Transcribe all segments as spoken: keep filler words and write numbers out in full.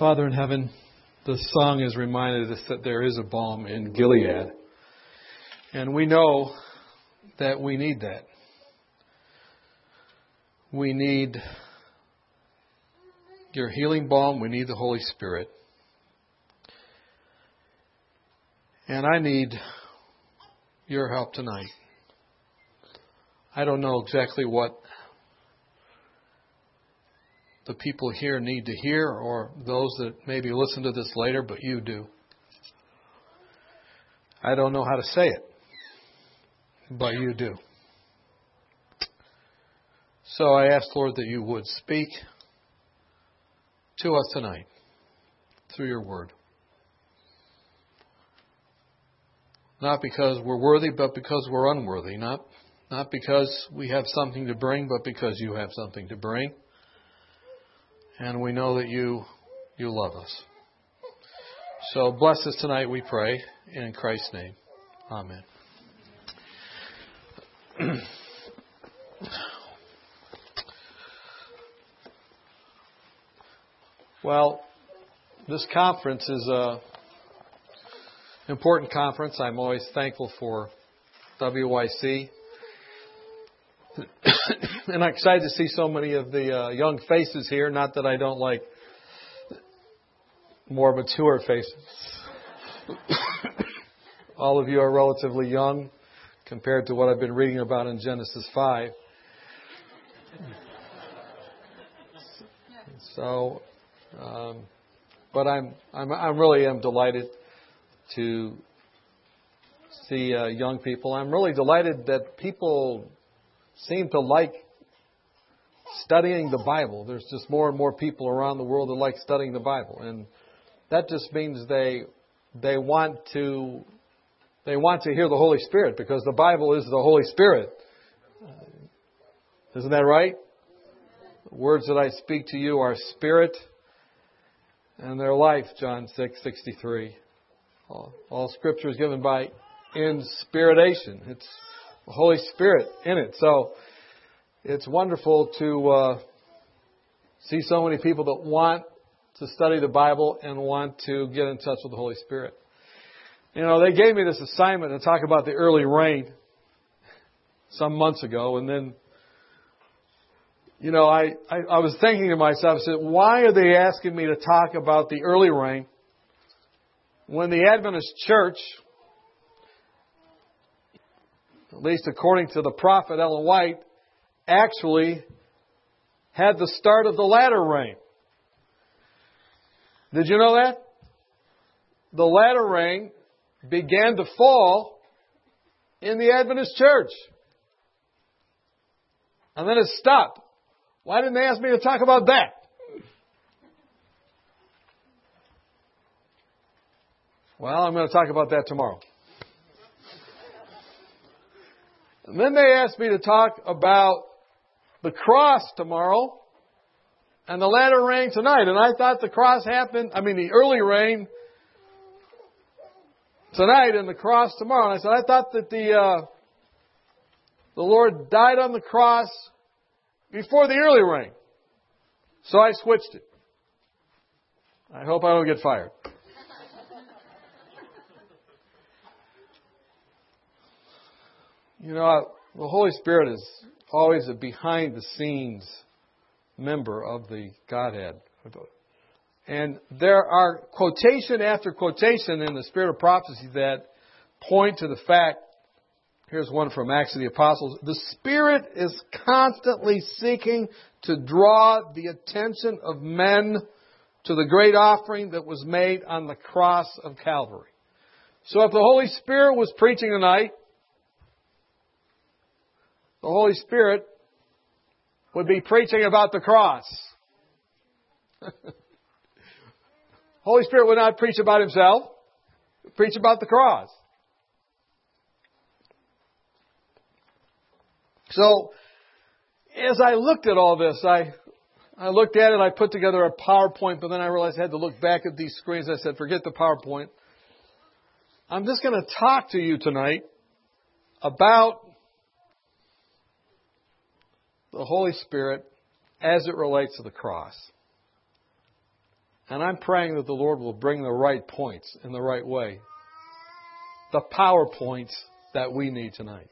Father in heaven, the song has reminded us that there is a balm in Gilead. And we know that we need that. We need your healing balm. We need the Holy Spirit. And I need your help tonight. I don't know exactly what the people here need to hear, or those that maybe listen to this later, but you do. I don't know how to say it, but you do. So I ask, Lord, that you would speak to us tonight through your word. Not because we're worthy, but because we're unworthy. Not, not because we have something to bring, but because you have something to bring. And we know that you you love us. So bless us tonight, we pray, in Christ's name. Amen. Well, this conference is a important conference. I'm always thankful for W Y C. And I'm excited to see so many of the uh, young faces here. Not that I don't like more mature faces. All of you are relatively young compared to what I've been reading about in Genesis five. So, um, but I'm I'm I really am delighted to see uh, young people. I'm really delighted that people seem to like studying the Bible. There's just more and more people around the world that like studying the Bible, and that just means they they want to they want to hear the Holy Spirit, because the Bible is the Holy Spirit. Isn't that right? The words that I speak to you are spirit and their life. John six sixty-three. All, all Scripture is given by inspiration. It's the Holy Spirit in it. So it's wonderful to uh, see so many people that want to study the Bible and want to get in touch with the Holy Spirit. You know, they gave me this assignment to talk about the early rain some months ago, and then, you know, I, I, I was thinking to myself, I said, why are they asking me to talk about the early rain when the Adventist Church, at least according to the prophet Ellen White, actually had the start of the latter rain? Did you know that? The latter rain began to fall in the Adventist Church. And then it stopped. Why didn't they ask me to talk about that? Well, I'm going to talk about that tomorrow. And then they asked me to talk about the cross tomorrow and the latter rain tonight. And I thought the cross happened, I mean the early rain tonight and the cross tomorrow. And I said, I thought that the uh, the Lord died on the cross before the early rain. So I switched it. I hope I don't get fired. You know, the Holy Spirit is always a behind-the-scenes member of the Godhead. And there are quotation after quotation in the Spirit of Prophecy that point to the fact, here's one from Acts of the Apostles, the Spirit is constantly seeking to draw the attention of men to the great offering that was made on the cross of Calvary. So if the Holy Spirit was preaching tonight, the Holy Spirit would be preaching about the cross. Holy Spirit would not preach about Himself. He would preach about the cross. So, as I looked at all this, I I looked at it, I put together a PowerPoint, but then I realized I had to look back at these screens. I said, forget the PowerPoint. I'm just going to talk to you tonight about the Holy Spirit as it relates to the cross. And I'm praying that the Lord will bring the right points in the right way. The power points that we need tonight.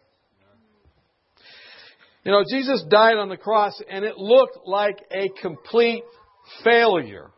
You know, Jesus died on the cross and it looked like a complete failure.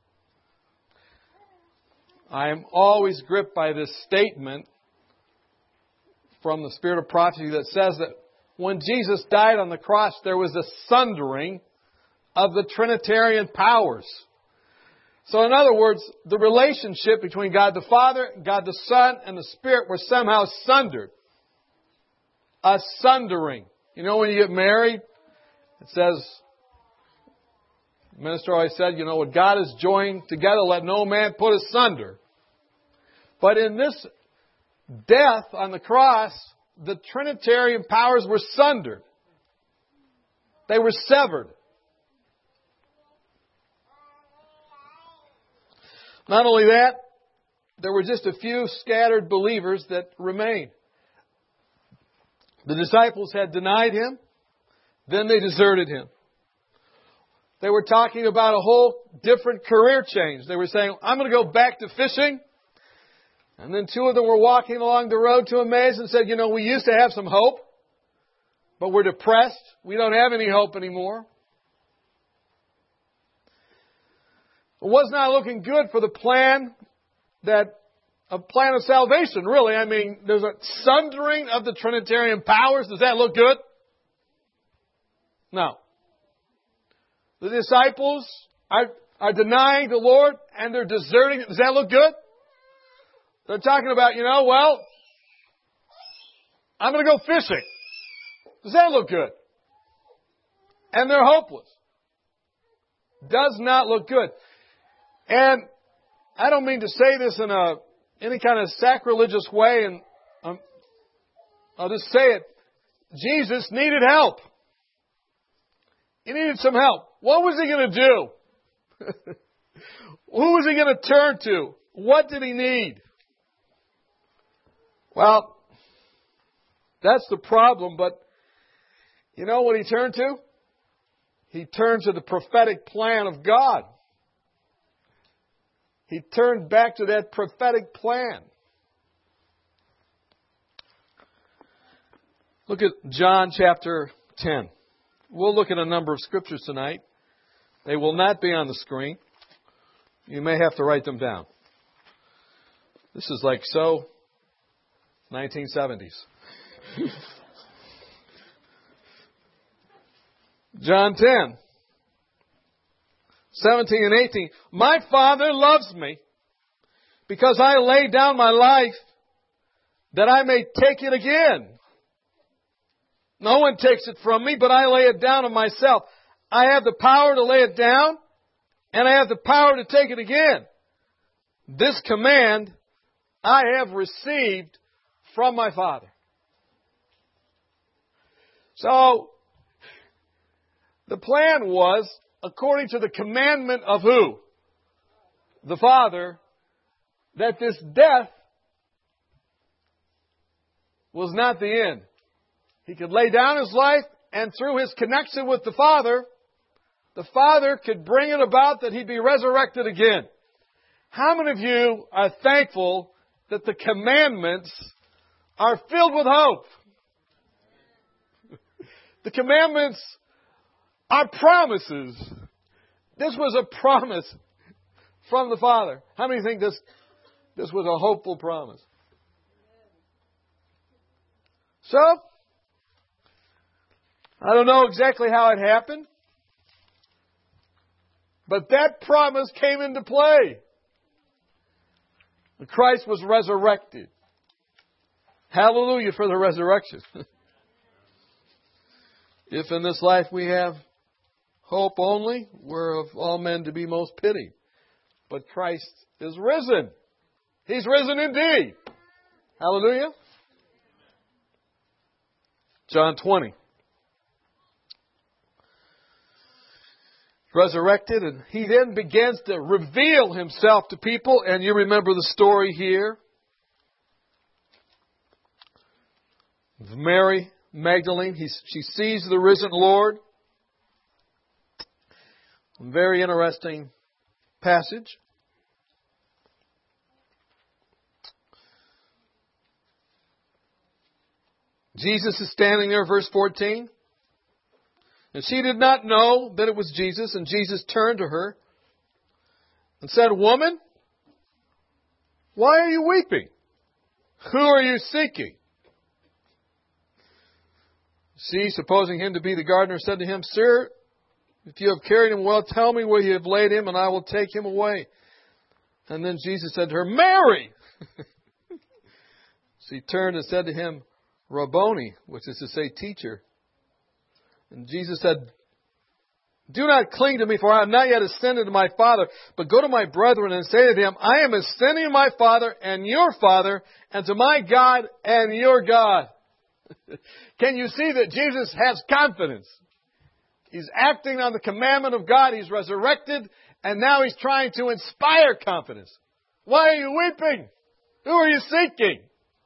I am always gripped by this statement from the Spirit of Prophecy that says that when Jesus died on the cross, there was a sundering of the Trinitarian powers. So in other words, the relationship between God the Father, God the Son, and the Spirit were somehow sundered. A sundering. You know when you get married, it says, the minister always said, you know, what God has joined together, let no man put asunder. But in this death on the cross, the Trinitarian powers were sundered. They were severed. Not only that, there were just a few scattered believers that remained. The disciples had denied Him. Then they deserted Him. They were talking about a whole different career change. They were saying, I'm going to go back to fishing. And then two of them were walking along the road to Emmaus and said, you know, we used to have some hope, but we're depressed. We don't have any hope anymore. It was not looking good for the plan that a plan of salvation, really. I mean, there's a sundering of the Trinitarian powers. Does that look good? No. The disciples are, are denying the Lord and they're deserting. Does that look good? They're talking about, you know, well, I'm going to go fishing. Does that look good? And they're hopeless. Does not look good. And I don't mean to say this in a any kind of sacrilegious way, and um, I'll just say it. Jesus needed help. He needed some help. What was He going to do? Who was He going to turn to? What did He need? Well, that's the problem, but you know what He turned to? He turned to the prophetic plan of God. He turned back to that prophetic plan. Look at John chapter ten. We'll look at a number of scriptures tonight. They will not be on the screen. You may have to write them down. This is like so nineteen seventies. John ten. seventeen and eighteen. My Father loves me because I lay down my life that I may take it again. No one takes it from me, but I lay it down of myself. I have the power to lay it down, and I have the power to take it again. This command I have received from my Father. So, the plan was, according to the commandment of who? The Father, that this death was not the end. He could lay down His life, and through His connection with the Father, the Father could bring it about that He'd be resurrected again. How many of you are thankful that the commandments are filled with hope? The commandments are promises. This was a promise from the Father. How many think this, this was a hopeful promise? So, I don't know exactly how it happened, but that promise came into play. Christ was resurrected. Hallelujah for the resurrection. If in this life we have hope only, we're of all men to be most pitied. But Christ is risen. He's risen indeed. Hallelujah. John twenty. Resurrected, and He then begins to reveal Himself to people, and you remember the story here. Mary Magdalene, he, she sees the risen Lord. Very interesting passage. Jesus is standing there, verse fourteen. And she did not know that it was Jesus. And Jesus turned to her and said, Woman, why are you weeping? Who are you seeking? She, supposing him to be the gardener, said to him, Sir, if you have carried him well, tell me where you have laid him, and I will take him away. And then Jesus said to her, Mary! She turned and said to him, Rabboni, which is to say, teacher. And Jesus said, Do not cling to me, for I have not yet ascended to my Father, but go to my brethren and say to them, I am ascending to my Father and your Father, and to my God and your God. Can you see that Jesus has confidence? He's acting on the commandment of God. He's resurrected, and now he's trying to inspire confidence. Why are you weeping? Who are you seeking?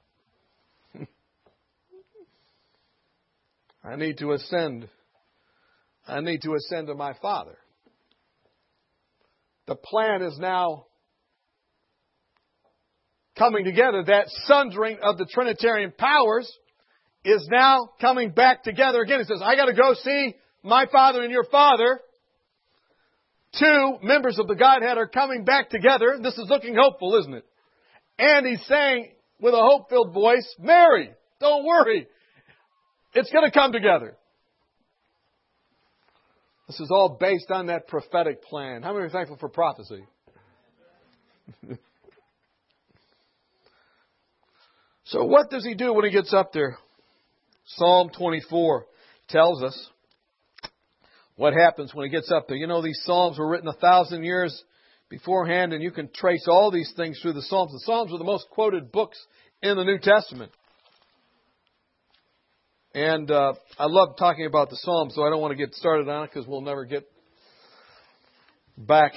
I need to ascend. I need to ascend to my Father. The plan is now coming together. That sundering of the Trinitarian powers is now coming back together again. He says, I got to go see my Father and your Father. Two members of the Godhead are coming back together. This is looking hopeful, isn't it? And he's saying with a hope-filled voice, Mary, don't worry. It's going to come together. This is all based on that prophetic plan. How many are thankful for prophecy? So what does he do when he gets up there? Psalm twenty-four tells us what happens when he gets up there. You know, these Psalms were written a thousand years beforehand, and you can trace all these things through the Psalms. The Psalms are the most quoted books in the New Testament. And uh, I love talking about the Psalms, so I don't want to get started on it because we'll never get back.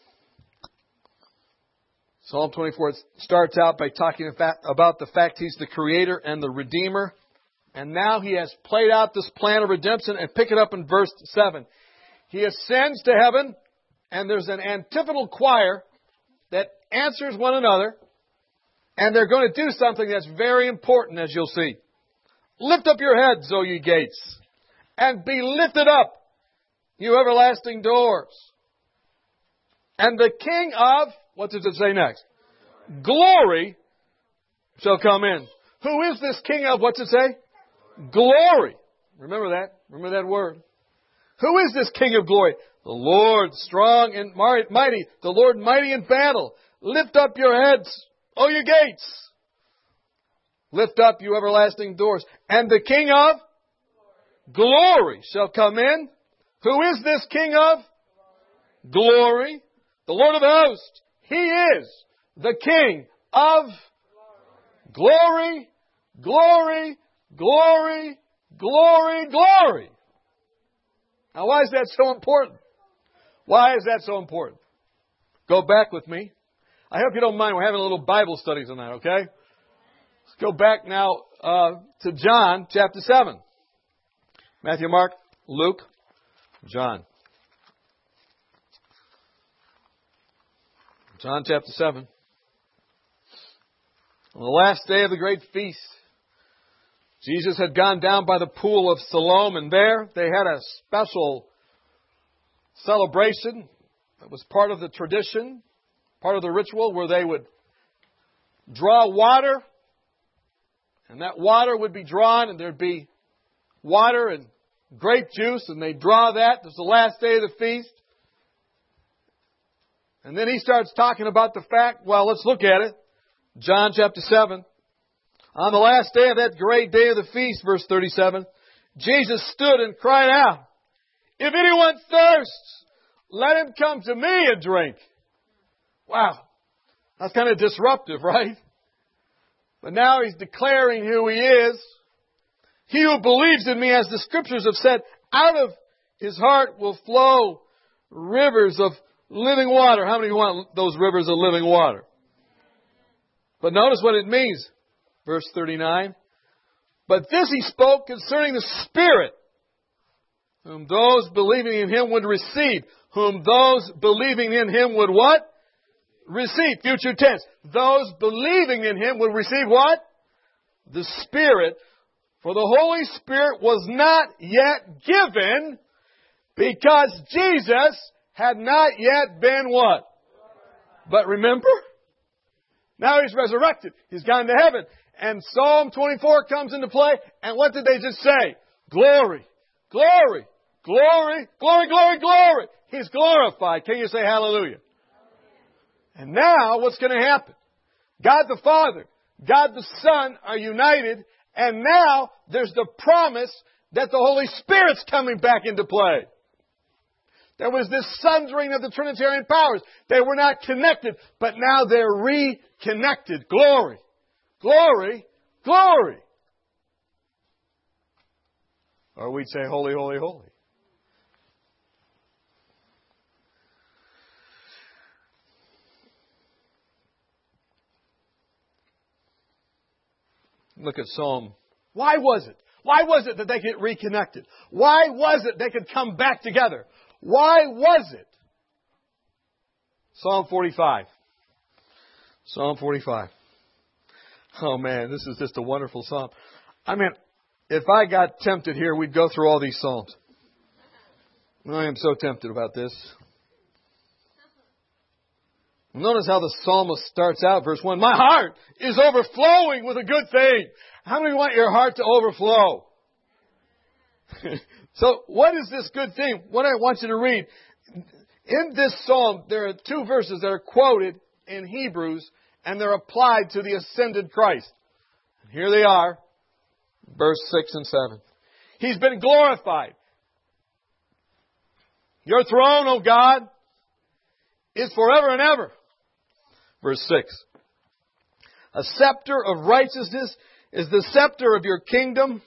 Psalm twenty-four starts out by talking about the fact He's the Creator and the Redeemer. And now He has played out this plan of redemption, and pick it up in verse seven. He ascends to heaven, and there's an antiphonal choir that answers one another, and they're going to do something that's very important, as you'll see. Lift up your heads, O ye gates, and be lifted up, you everlasting doors. And the King of, what does it say next? Glory shall come in. Who is this King of, what's it say? Glory. Remember that. Remember that word. Who is this King of glory? The Lord strong and mighty. The Lord mighty in battle. Lift up your heads, O you gates. Lift up, you everlasting doors. And the King of glory shall come in. Who is this King of glory? The Lord of hosts. He is the King of glory, glory, glory, glory, glory. Now, why is that so important? Why is that so important? Go back with me. I hope you don't mind. We're having a little Bible studies on that, okay? Let's go back now uh, to John chapter seven. Matthew, Mark, Luke, John. John chapter seven. On the last day of the great feast, Jesus had gone down by the pool of Siloam, and there they had a special celebration that was part of the tradition, part of the ritual, where they would draw water, and that water would be drawn, and there'd be water and grape juice, and they'd draw that. It was the last day of the feast. And then he starts talking about the fact, well, let's look at it. John chapter seven. On the last day of that great day of the feast, verse thirty-seven, Jesus stood and cried out, if anyone thirsts, let him come to me and drink. Wow. That's kind of disruptive, right? But now he's declaring who he is. He who believes in me, as the Scriptures have said, out of his heart will flow rivers of living water. How many want those rivers of living water? But notice what it means. Verse thirty-nine. But this he spoke concerning the Spirit, whom those believing in him would receive. whom those believing in Him would what? Receive. Future tense. Those believing in Him would receive what? The Spirit. For the Holy Spirit was not yet given because Jesus had not yet been what? But remember? Now He's resurrected. He's gone to heaven. And Psalm twenty-four comes into play. And what did they just say? Glory, glory, glory, glory, glory, glory. He's glorified. Can you say hallelujah? And now what's going to happen? God the Father, God the Son are united. And now there's the promise that the Holy Spirit's coming back into play. There was this sundering of the Trinitarian powers. They were not connected, but now they're reconnected. Glory, glory, glory. Or we'd say, holy, holy, holy. Look at Psalm. Why was it? Why was it that they get reconnected? Why was it they could come back together? Why was it? Psalm forty-five. Psalm forty-five. Oh man, this is just a wonderful psalm. I mean, if I got tempted here, we'd go through all these psalms. I am so tempted about this. Notice how the psalmist starts out, verse one. My heart is overflowing with a good thing. How many want your heart to overflow? So what is this good thing? What I want you to read. In this psalm, there are two verses that are quoted in Hebrews, and they're applied to the ascended Christ. Here they are, verse six and seven. He's been glorified. Your throne, O God, is forever and ever. Verse six. A scepter of righteousness is the scepter of your kingdom.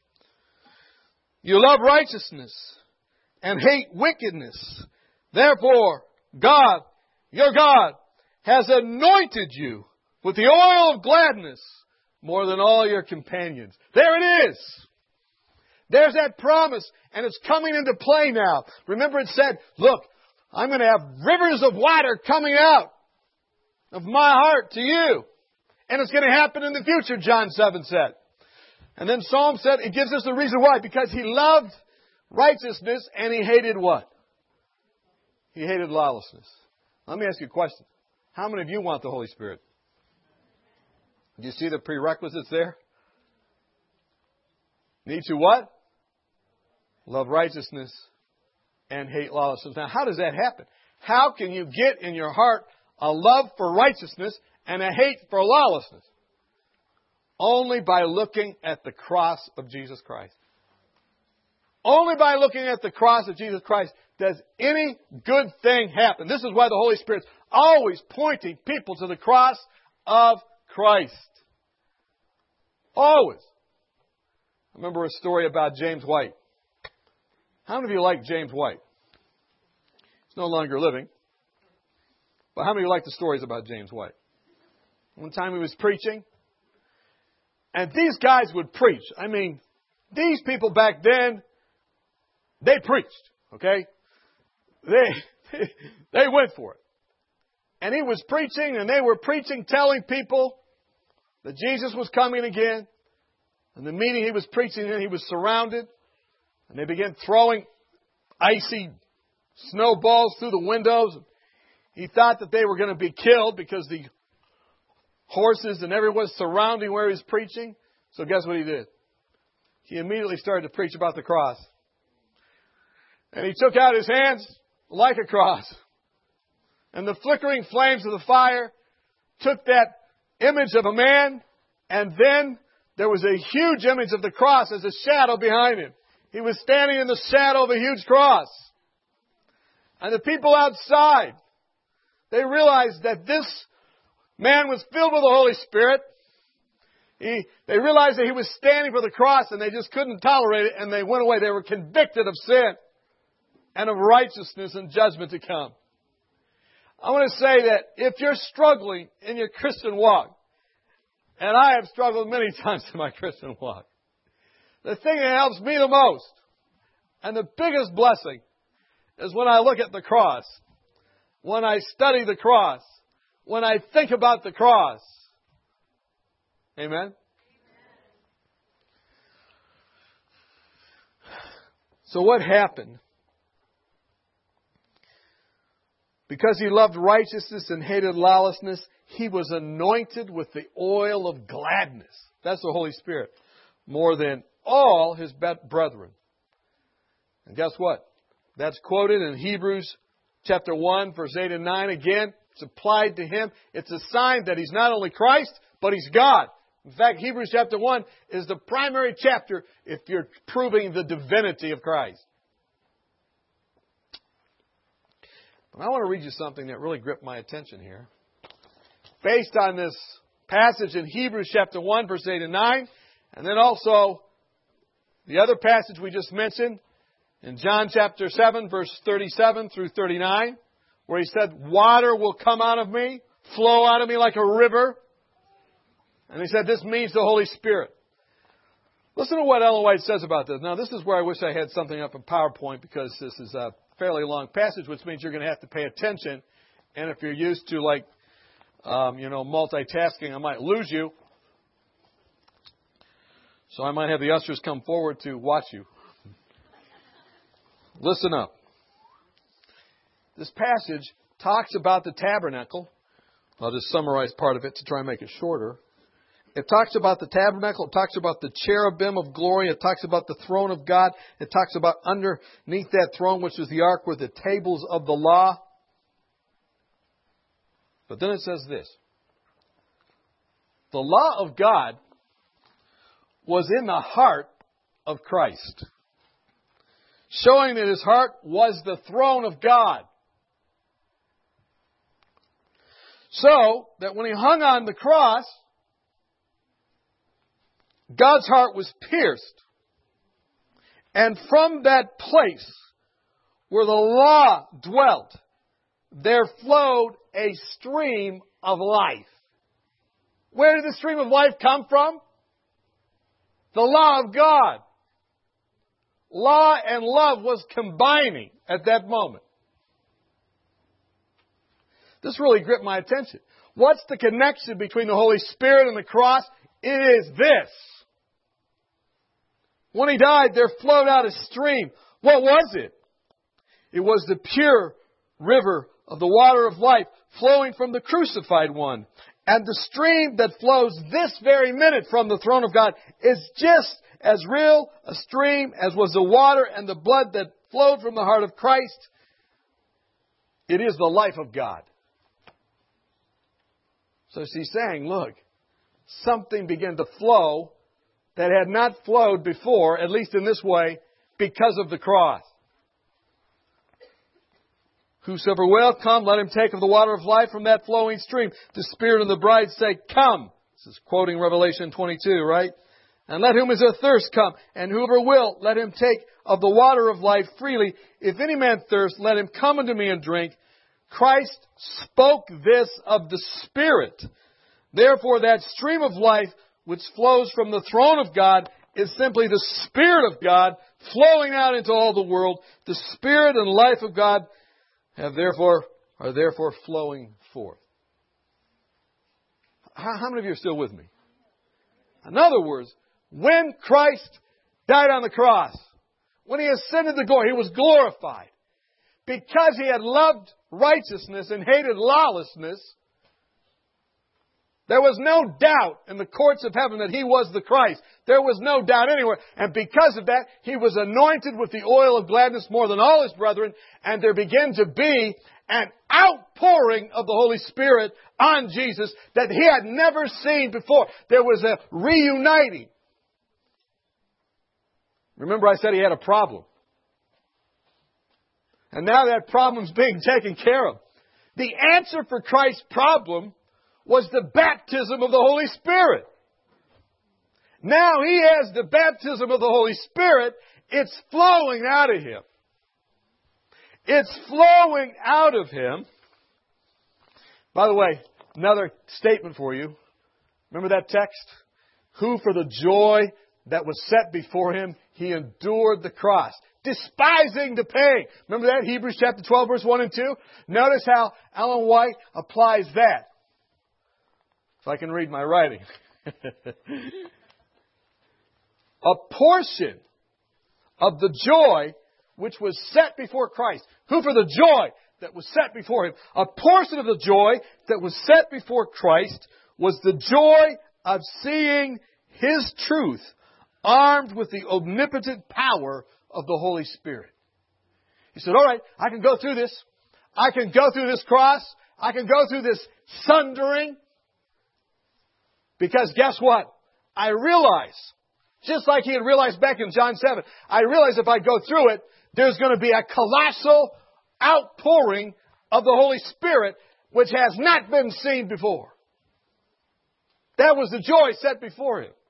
You love righteousness and hate wickedness. Therefore, God, your God, has anointed you with the oil of gladness more than all your companions. There it is. There's that promise, and it's coming into play now. Remember it said, look, I'm going to have rivers of water coming out of my heart to you. And it's going to happen in the future, John seven said. And then Psalm said, it gives us the reason why. Because He loved righteousness and He hated what? He hated lawlessness. Let me ask you a question. How many of you want the Holy Spirit? Do you see the prerequisites there? Need to what? Love righteousness and hate lawlessness. Now, how does that happen? How can you get in your heart a love for righteousness and a hate for lawlessness? Only by looking at the cross of Jesus Christ. Only by looking at the cross of Jesus Christ does any good thing happen. This is why the Holy Spirit's always pointing people to the cross of Christ. Always. I remember a story about James White. How many of you like James White? He's no longer living. But how many of you like the stories about James White? One time he was preaching. And these guys would preach. I mean, these people back then, they preached. Okay? They, they went for it. And he was preaching, and they were preaching, telling people that Jesus was coming again. And the meeting he was preaching in, he was surrounded. And they began throwing icy snowballs through the windows. He thought that they were going to be killed because the horses and everyone was surrounding where he was preaching. So guess what he did? He immediately started to preach about the cross. And he took out his hands like a cross. And the flickering flames of the fire took that image of a man. And then there was a huge image of the cross as a shadow behind him. He was standing in the shadow of a huge cross. And the people outside, they realized that this man was filled with the Holy Spirit. He, they realized that he was standing for the cross and they just couldn't tolerate it and they went away. They were convicted of sin and of righteousness and judgment to come. I want to say that if you're struggling in your Christian walk, and I have struggled many times in my Christian walk, the thing that helps me the most and the biggest blessing is when I look at the cross, when I study the cross, when I think about the cross. Amen? So what happened? Because he loved righteousness and hated lawlessness, he was anointed with the oil of gladness. That's the Holy Spirit. More than all his brethren. And guess what? That's quoted in Hebrews chapter one, verse eight and nine. Again, it's applied to him. It's a sign that he's not only Christ, but he's God. In fact, Hebrews chapter one is the primary chapter if you're proving the divinity of Christ. But I want to read you something that really gripped my attention here. Based on this passage in Hebrews chapter one, verse eight and nine, and then also the other passage we just mentioned in John chapter seven, verse thirty-seven through thirty-nine, where he said, water will come out of me, flow out of me like a river. And he said, this means the Holy Spirit. Listen to what Ellen White says about this. Now, this is where I wish I had something up in PowerPoint, because this is a fairly long passage, which means you're going to have to pay attention. And if you're used to, like, um, you know, multitasking, I might lose you. So I might have the ushers come forward to watch you. Listen up. This passage talks about the tabernacle. I'll just summarize part of it to try and make it shorter. It talks about the tabernacle. It talks about the cherubim of glory. It talks about the throne of God. It talks about underneath that throne, which is the ark, were the tables of the law. But then it says this. The law of God was in the heart of Christ, showing that his heart was the throne of God. So that when he hung on the cross, God's heart was pierced. And from that place where the law dwelt, there flowed a stream of life. Where did the stream of life come from? The law of God. Law and love was combining at that moment. This really gripped my attention. What's the connection between the Holy Spirit and the cross? It is this. When he died, there flowed out a stream. What was it? It was the pure river of the water of life flowing from the crucified one. And the stream that flows this very minute from the throne of God is just as real a stream as was the water and the blood that flowed from the heart of Christ. It is the life of God. So she's saying, look, something began to flow that had not flowed before, at least in this way, because of the cross. Whosoever will come, let him take of the water of life from that flowing stream. The Spirit and the bride say, come. This is quoting Revelation twenty-two, right? And let whom is athirst come, and whoever will, let him take of the water of life freely. If any man thirst, let him come unto me and drink. Christ spoke this of the Spirit. Therefore, that stream of life which flows from the throne of God is simply the Spirit of God flowing out into all the world. The Spirit and life of God have therefore are therefore flowing forth. How, how many of you are still with me? In other words, when Christ died on the cross, when he ascended to glory, he was glorified. Because he had loved righteousness and hated lawlessness, there was no doubt in the courts of heaven that he was the Christ. There was no doubt anywhere. And because of that, he was anointed with the oil of gladness more than all his brethren. And there began to be an outpouring of the Holy Spirit on Jesus that he had never seen before. There was a reuniting. Remember I said he had a problem. And now that problem's being taken care of. The answer for Christ's problem was the baptism of the Holy Spirit. Now he has the baptism of the Holy Spirit. It's flowing out of him. It's flowing out of him. By the way, another statement for you. Remember that text? Who for the joy that was set before him, he endured the cross. despising the pain. Remember that? Hebrews chapter twelve, verse one and two? Notice how Ellen White applies that. If I can read my writing. A portion of the joy which was set before Christ. Who for the joy that was set before Him? A portion of the joy that was set before Christ was the joy of seeing His truth armed with the omnipotent power of the Holy Spirit. He said, all right, I can go through this. I can go through this cross. I can go through this sundering. Because guess what? I realize, just like he had realized back in John seven, I realize if I go through it, there's going to be a colossal outpouring of the Holy Spirit which has not been seen before. That was the joy set before him.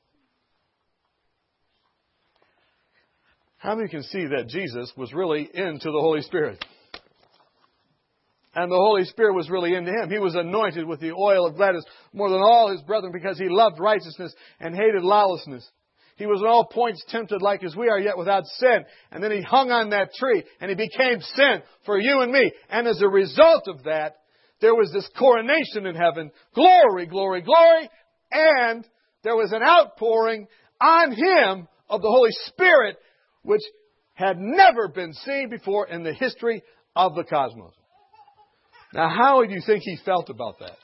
How many can see that Jesus was really into the Holy Spirit? And the Holy Spirit was really into him. He was anointed with the oil of gladness more than all his brethren because he loved righteousness and hated lawlessness. He was in all points tempted like as we are, yet without sin. And then he hung on that tree and he became sin for you and me. And as a result of that, there was this coronation in heaven. Glory, glory, glory. And there was an outpouring on him of the Holy Spirit which had never been seen before in the history of the cosmos. Now, how do you think he felt about that?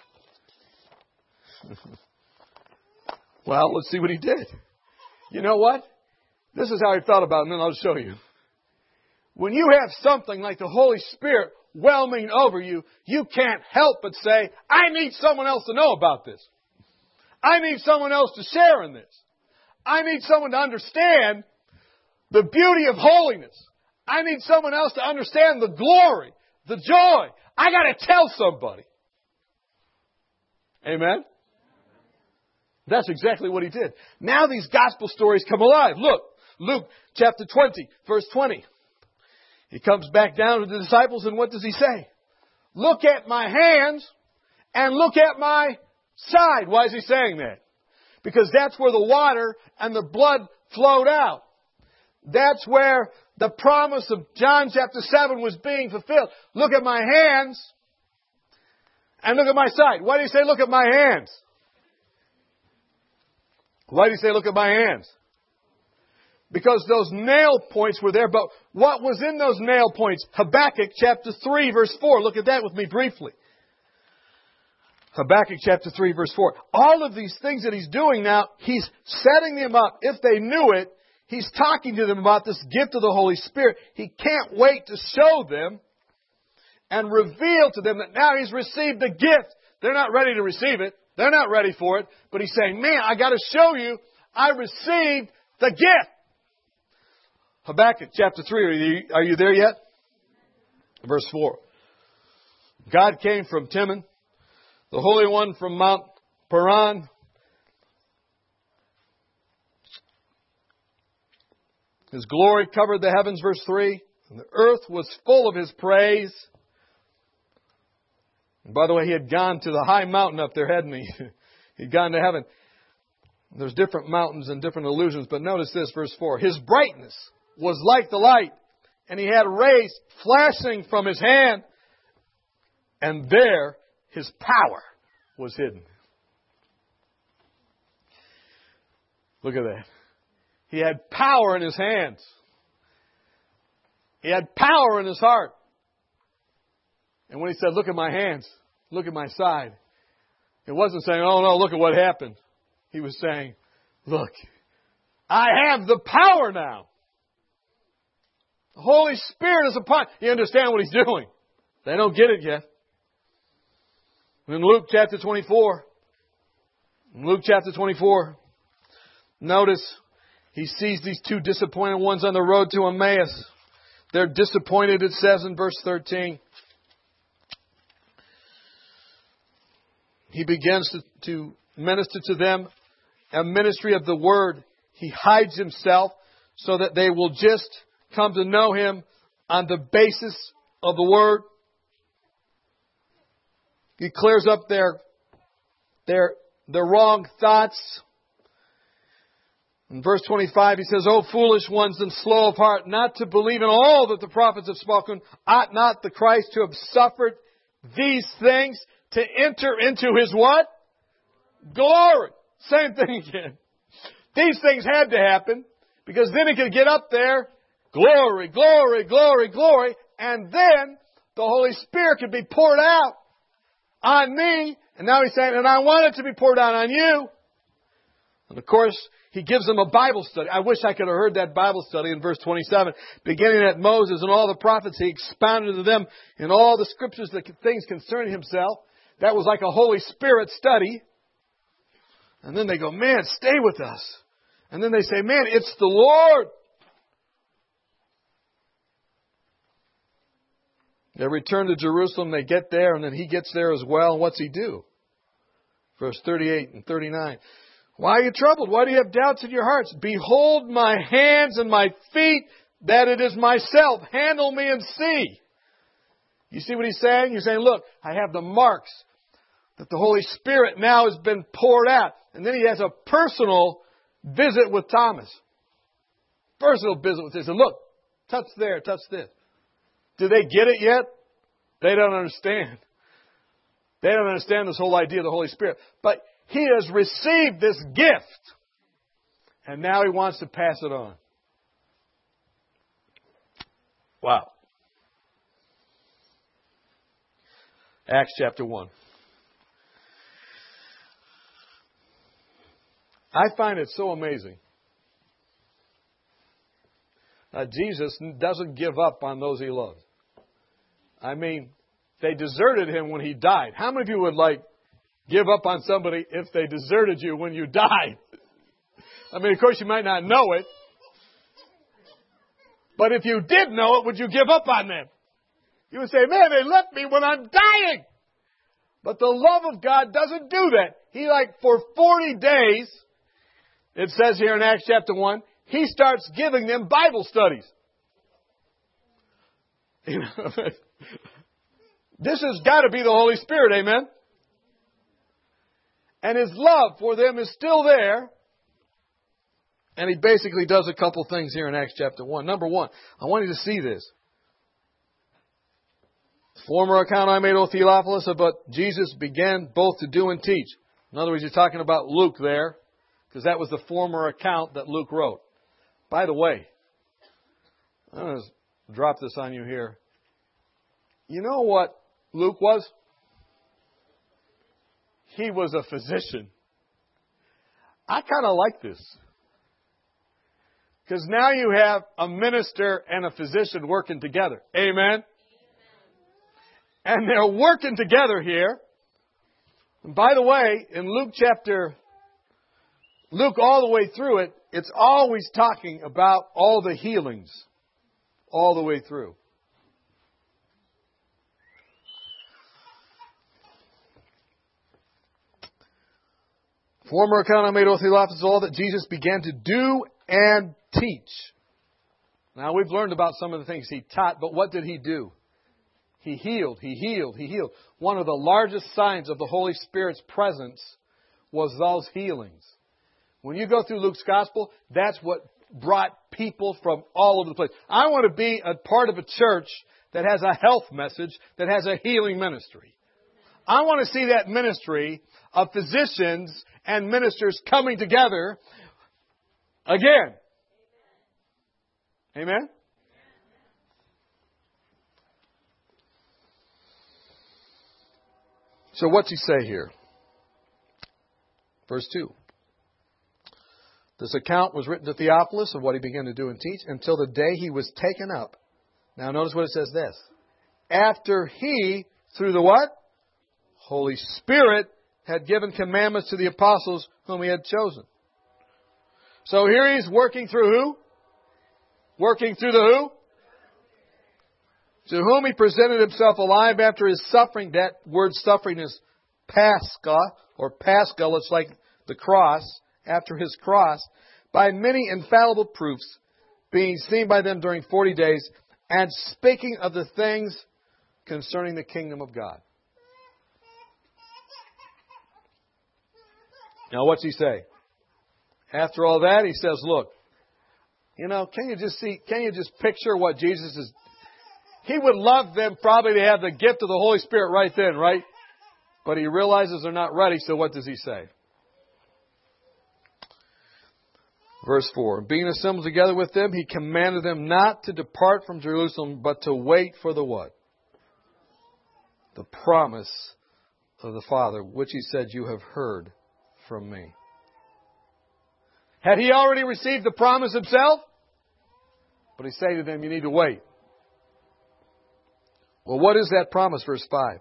Well, let's see what he did. You know what? This is how he felt about it, and then I'll show you. When you have something like the Holy Spirit whelming over you, you can't help but say, I need someone else to know about this. I need someone else to share in this. I need someone to understand the beauty of holiness. I need someone else to understand the glory, the joy. I got to tell somebody. Amen? That's exactly what he did. Now these gospel stories come alive. Look, Luke chapter twenty, verse twenty. He comes back down to the disciples and what does he say? Look at my hands and look at my side. Why is he saying that? Because that's where the water and the blood flowed out. That's where the promise of John chapter seven was being fulfilled. Look at my hands and look at my side. Why do you say look at my hands? Why do you say look at my hands? Because those nail points were there. But what was in those nail points? Habakkuk chapter three verse four. Look at that with me briefly. Habakkuk chapter three verse four. All of these things that he's doing now, he's setting them up. If they knew it, he's talking to them about this gift of the Holy Spirit. He can't wait to show them and reveal to them that now he's received the gift. They're not ready to receive it. They're not ready for it. But he's saying, man, I got to show you I received the gift. Habakkuk chapter three. Are you, are you there yet? Verse four. God came from Timon, the Holy One from Mount Paran. His glory covered the heavens, verse three. And the earth was full of His praise. And by the way, He had gone to the high mountain up there, hadn't He? He'd gone to heaven. There's different mountains and different illusions, but notice this, verse four. His brightness was like the light, and He had rays flashing from His hand, and there His power was hidden. Look at that. He had power in His hands. He had power in His heart. And when He said, look at my hands, look at my side, it wasn't saying, oh no, look at what happened. He was saying, look, I have the power now. The Holy Spirit is upon. You understand what He's doing. They don't get it yet. In Luke chapter twenty-four, in Luke chapter twenty-four, notice He sees these two disappointed ones on the road to Emmaus. They're disappointed, it says in verse thirteen. He begins to, to minister to them a ministry of the Word. He hides Himself so that they will just come to know Him on the basis of the Word. He clears up their, their, their wrong thoughts. In verse twenty-five, he says, O foolish ones and slow of heart, not to believe in all that the prophets have spoken, ought not the Christ to have suffered these things to enter into His what? Glory. Same thing again. These things had to happen because then He could get up there, glory, glory, glory, glory, and then the Holy Spirit could be poured out on me. And now He's saying, and I want it to be poured out on you. And of course, He gives them a Bible study. I wish I could have heard that Bible study in verse twenty-seven. Beginning at Moses and all the prophets, He expounded to them in all the scriptures the things concerning Himself. That was like a Holy Spirit study. And then they go, man, stay with us. And then they say, man, it's the Lord. They return to Jerusalem, they get there, and then He gets there as well. And what's He do? Verse thirty-eight and thirty-nine. Why are you troubled? Why do you have doubts in your hearts? Behold my hands and my feet, that it is myself. Handle me and see. You see what He's saying? He's saying, look, I have the marks that the Holy Spirit now has been poured out. And then He has a personal visit with Thomas. Personal visit with this. And look, touch there, touch this. Do they get it yet? They don't understand. They don't understand this whole idea of the Holy Spirit. But he has received this gift. And now he wants to pass it on. Wow. Acts chapter one. I find it so amazing. Uh, Jesus doesn't give up on those He loves. I mean, they deserted Him when He died. How many of you would like give up on somebody if they deserted you when you died? I mean, of course, you might not know it. But if you did know it, would you give up on them? You would say, man, they left me when I'm dying. But the love of God doesn't do that. He, like, for forty days, it says here in Acts chapter one, He starts giving them Bible studies. You know, this has got to be the Holy Spirit, amen? And His love for them is still there. And He basically does a couple things here in Acts chapter one. Number one, I want you to see this. Former account I made, O Theophilus, about Jesus began both to do and teach. In other words, you're talking about Luke there, because that was the former account that Luke wrote. By the way, I'm going to drop this on you here. You know what Luke was? He was a physician. I kind of like this. Because now you have a minister and a physician working together. Amen? And they're working together here. And by the way, in Luke chapter, Luke all the way through it, it's always talking about all the healings. All the way through. Former account I made, O Theophilus, is all that Jesus began to do and teach. Now, we've learned about some of the things He taught, but what did He do? He healed, He healed, He healed. One of the largest signs of the Holy Spirit's presence was those healings. When you go through Luke's Gospel, that's what brought people from all over the place. I want to be a part of a church that has a health message, that has a healing ministry. I want to see that ministry of physicians and ministers coming together again. Amen? So what's he say here? Verse two. This account was written to Theophilus of what he began to do and teach until the day he was taken up. Now notice what it says this. After he, through the what? Holy Spirit had given commandments to the apostles whom he had chosen. So here he's working through who? Working through the who? To whom he presented himself alive after his suffering. That word suffering is Pascha, or Paschal. It's like the cross. After his cross, by many infallible proofs, being seen by them during forty days, and speaking of the things concerning the kingdom of God. Now what's he say? After all that, he says, look, you know, can you just see, can you just picture what Jesus is? He would love them probably to have the gift of the Holy Spirit right then, right? But he realizes they're not ready, so what does he say? Verse four, being assembled together with them, he commanded them not to depart from Jerusalem, but to wait for the what? The promise of the Father, which he said, you have heard from me. Had he already received the promise himself? But he's saying to them, you need to wait. Well, what is that promise? Verse five.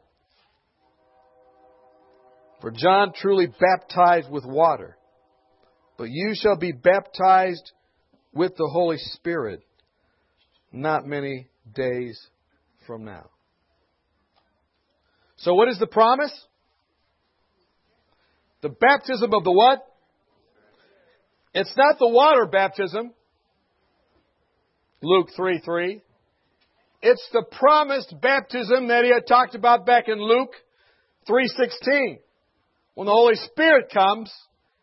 For John truly baptized with water, but you shall be baptized with the Holy Spirit not many days from now. So what is the promise? The baptism of the what? It's not the water baptism. Luke three three. It's the promised baptism that he had talked about back in Luke three sixteen. When the Holy Spirit comes,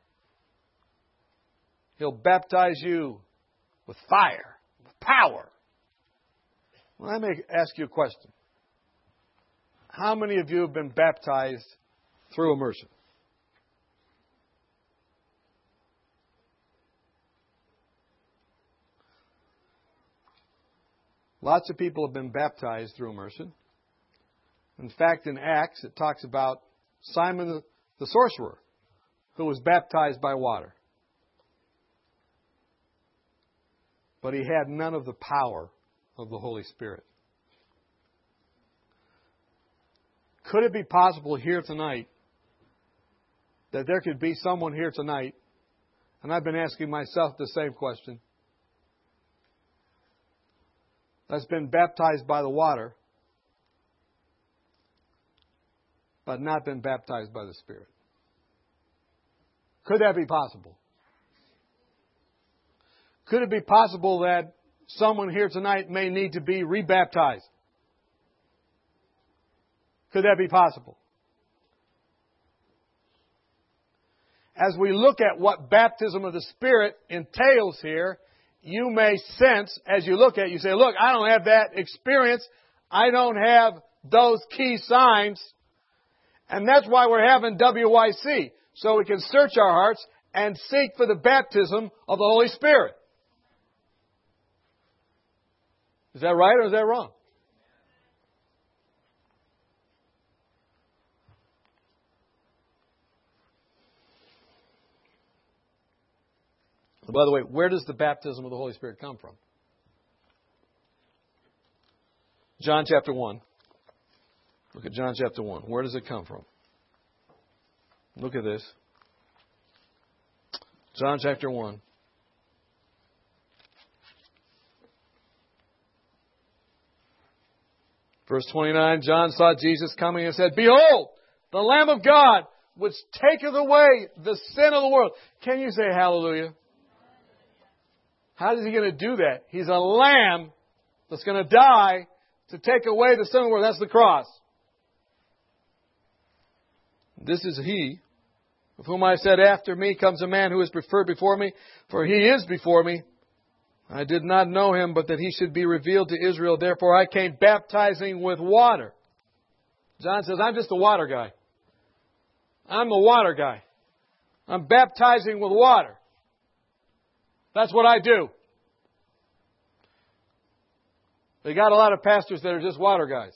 He'll baptize you with fire, with power. Well, let me ask you a question. How many of you have been baptized through immersion? Lots of people have been baptized through immersion. In fact, in Acts, it talks about Simon the, the sorcerer, who was baptized by water. But he had none of the power of the Holy Spirit. Could it be possible here tonight that there could be someone here tonight, and I've been asking myself the same question, that's been baptized by the water, but not been baptized by the Spirit? Could that be possible? Could it be possible that someone here tonight may need to be rebaptized? Could that be possible? As we look at what baptism of the Spirit entails here, you may sense, as you look at it, you say, look, I don't have that experience. I don't have those key signs. And that's why we're having W Y C. So we can search our hearts and seek for the baptism of the Holy Spirit. Is that right or is that wrong? By the way, where does the baptism of the Holy Spirit come from? John chapter one. Look at John chapter one. Where does it come from? Look at this. John chapter one. Verse twenty-nine, John saw Jesus coming and said, behold, the Lamb of God, which taketh away the sin of the world. Can you say hallelujah? How is he going to do that? He's a lamb that's going to die to take away the sin of the world. That's the cross. This is he, of whom I said, after me comes a man who is preferred before me, for he is before me. I did not know him, but that he should be revealed to Israel. Therefore I came baptizing with water. John says, I'm just a water guy. I'm a water guy. I'm baptizing with water. That's what I do. They got a lot of pastors that are just water guys.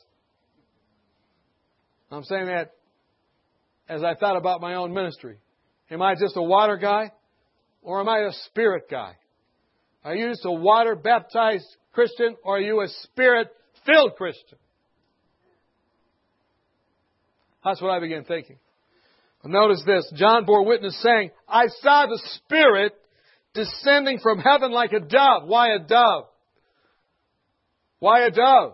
I'm saying that as I thought about my own ministry. Am I just a water guy or am I a spirit guy? Are you just a water baptized Christian or are you a spirit filled Christian? That's what I began thinking. Notice this. John bore witness saying, I saw the Spirit descending from heaven like a dove. Why a dove? Why a dove?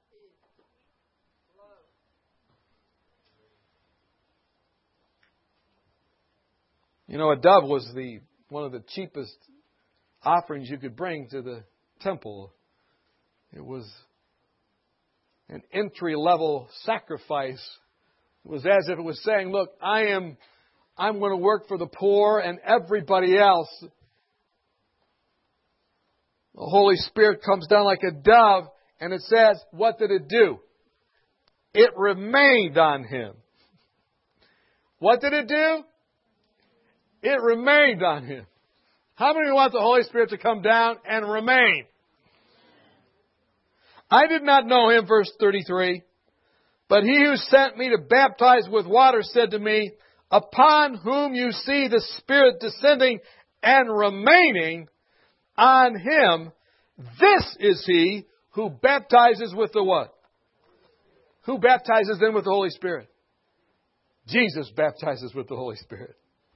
You know, a dove was the one of the cheapest offerings you could bring to the temple. It was an entry-level sacrifice. It was as if it was saying, look, I am, I'm going to work for the poor and everybody else. The Holy Spirit comes down like a dove, and it says, what did it do? It remained on him. What did it do? It remained on him. How many want the Holy Spirit to come down and remain? I did not know him, verse thirty-three, but he who sent me to baptize with water said to me, upon whom you see the Spirit descending and remaining on him, this is he who baptizes with the what? Who baptizes them with the Holy Spirit? Jesus baptizes with the Holy Spirit.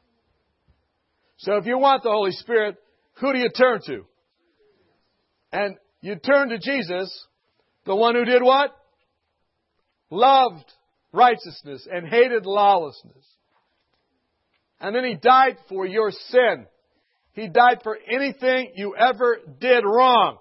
So if you want the Holy Spirit, who do you turn to? And you turn to Jesus, the one who did what? Loved righteousness and hated lawlessness. And then he died for your sin. He died for anything you ever did wrong.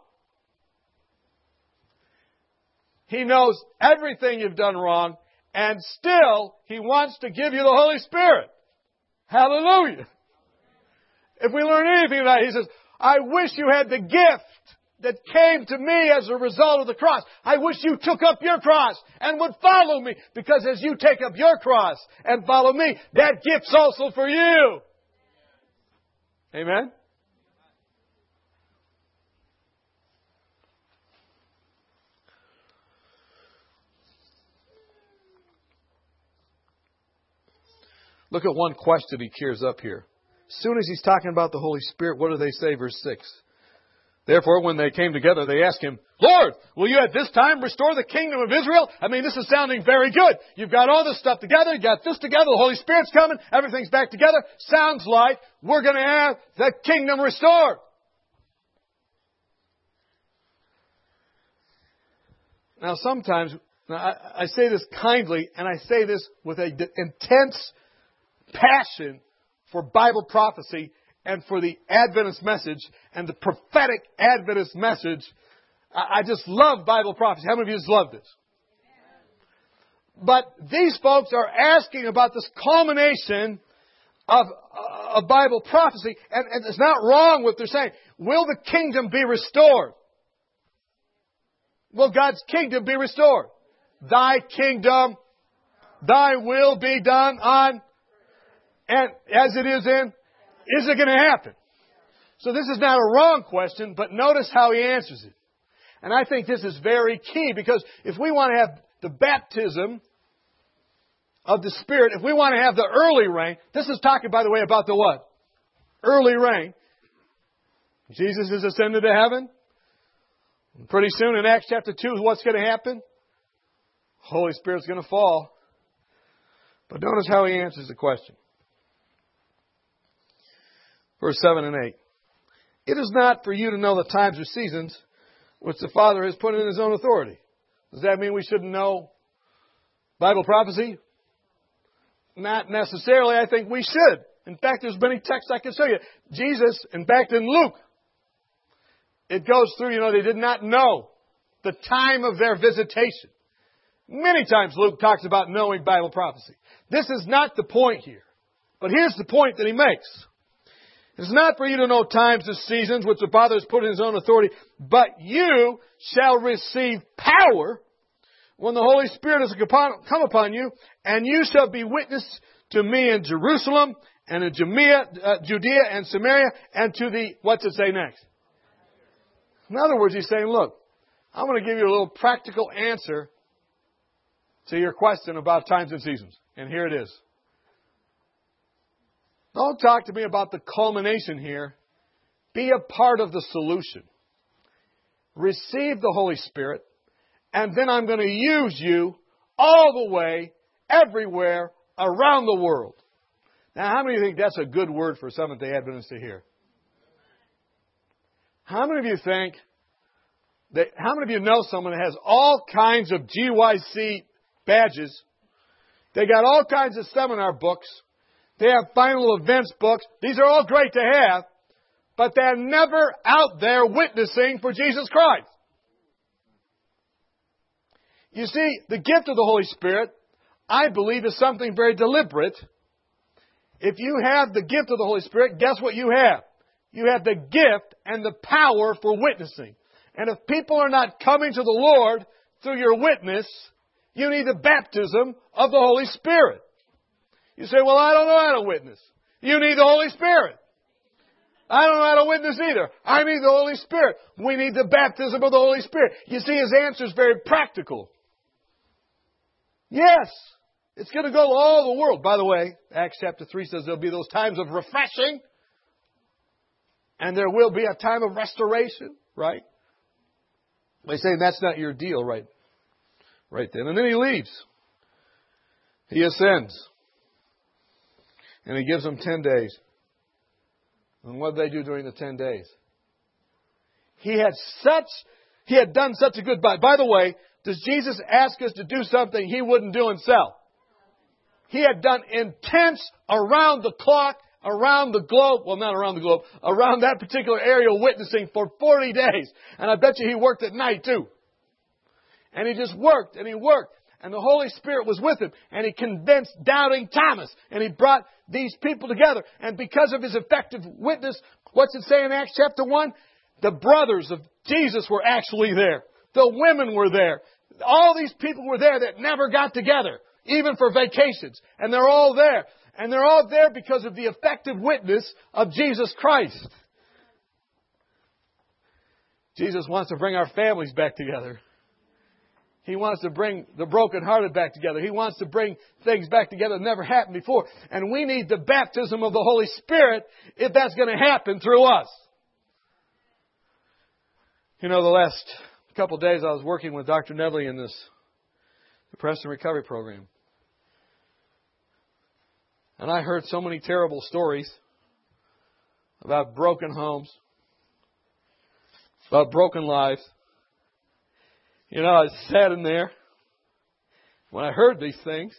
He knows everything you've done wrong, and still He wants to give you the Holy Spirit. Hallelujah. If we learn anything about it, He says, I wish you had the gift that came to me as a result of the cross. I wish you took up your cross and would follow me, because as you take up your cross and follow me, that gift's also for you. Amen? Look at one question he clears up here. As soon as he's talking about the Holy Spirit, what do they say? Verse six. Therefore, when they came together, they asked him, Lord, will you at this time restore the kingdom of Israel? I mean, this is sounding very good. You've got all this stuff together. You got this together. The Holy Spirit's coming. Everything's back together. Sounds like we're going to have the kingdom restored. Now, sometimes, now I, I say this kindly, and I say this with an intense passion for Bible prophecy and for the Adventist message and the prophetic Adventist message. I just love Bible prophecy. How many of you just love this? But these folks are asking about this culmination of, uh, of Bible prophecy, and, and it's not wrong what they're saying. Will the kingdom be restored? Will God's kingdom be restored? Thy kingdom, thy will be done on, and as it is in, is it going to happen? So this is not a wrong question, but notice how he answers it. And I think this is very key, because if we want to have the baptism of the Spirit, if we want to have the early rain, this is talking, by the way, about the what? Early rain. Jesus is ascended to heaven. Pretty soon in Acts chapter two, what's going to happen? Holy Spirit's going to fall. But notice how he answers the question. Verse seven and eight. It is not for you to know the times or seasons which the Father has put in His own authority. Does that mean we shouldn't know Bible prophecy? Not necessarily. I think we should. In fact, there's many texts I can show you. Jesus, in fact, in Luke, it goes through, you know, they did not know the time of their visitation. Many times Luke talks about knowing Bible prophecy. This is not the point here. But here's the point that he makes. It's not for you to know times or seasons which the Father has put in His own authority, but you shall receive power when the Holy Spirit has come upon you, and you shall be witness to me in Jerusalem and in Judea, uh, Judea and Samaria, and to the, what's it say next? In other words, he's saying, look, I'm going to give you a little practical answer to your question about times and seasons. And here it is. Don't talk to me about the culmination here. Be a part of the solution. Receive the Holy Spirit, and then I'm going to use you all the way, everywhere, around the world. Now, how many of you think that's a good word for Seventh-day Adventists to hear? How many of you think that, how many of you know someone that has all kinds of G Y C badges? They got all kinds of seminar books. They have final events books. These are all great to have, but they're never out there witnessing for Jesus Christ. You see, the gift of the Holy Spirit, I believe, is something very deliberate. If you have the gift of the Holy Spirit, guess what you have? You have the gift and the power for witnessing. And if people are not coming to the Lord through your witness, you need the baptism of the Holy Spirit. You say, well, I don't know how to witness. You need the Holy Spirit. I don't know how to witness either. I need the Holy Spirit. We need the baptism of the Holy Spirit. You see, his answer is very practical. Yes, it's going to go to all the world. By the way, Acts chapter three says there'll be those times of refreshing. And there will be a time of restoration, right? They say that's not your deal, right? Right then. And then he leaves. He ascends. And he gives them ten days. And what did they do during the ten days? He had such, he had done such a good, by, by the way, does Jesus ask us to do something he wouldn't do himself? He had done intense, around the clock, around the globe, well not around the globe, around that particular area witnessing for forty days. And I bet you he worked at night too. And he just worked and he worked. And the Holy Spirit was with him. And he convinced doubting Thomas. And he brought these people together. And because of his effective witness, what's it say in Acts chapter one? The brothers of Jesus were actually there. The women were there. All these people were there that never got together, even for vacations. And they're all there. And they're all there because of the effective witness of Jesus Christ. Jesus wants to bring our families back together. He wants to bring the brokenhearted back together. He wants to bring things back together that never happened before. And we need the baptism of the Holy Spirit if that's going to happen through us. You know, the last couple of days I was working with Doctor Neville in this depression recovery program. And I heard so many terrible stories about broken homes, about broken lives. You know, I sat in there when I heard these things.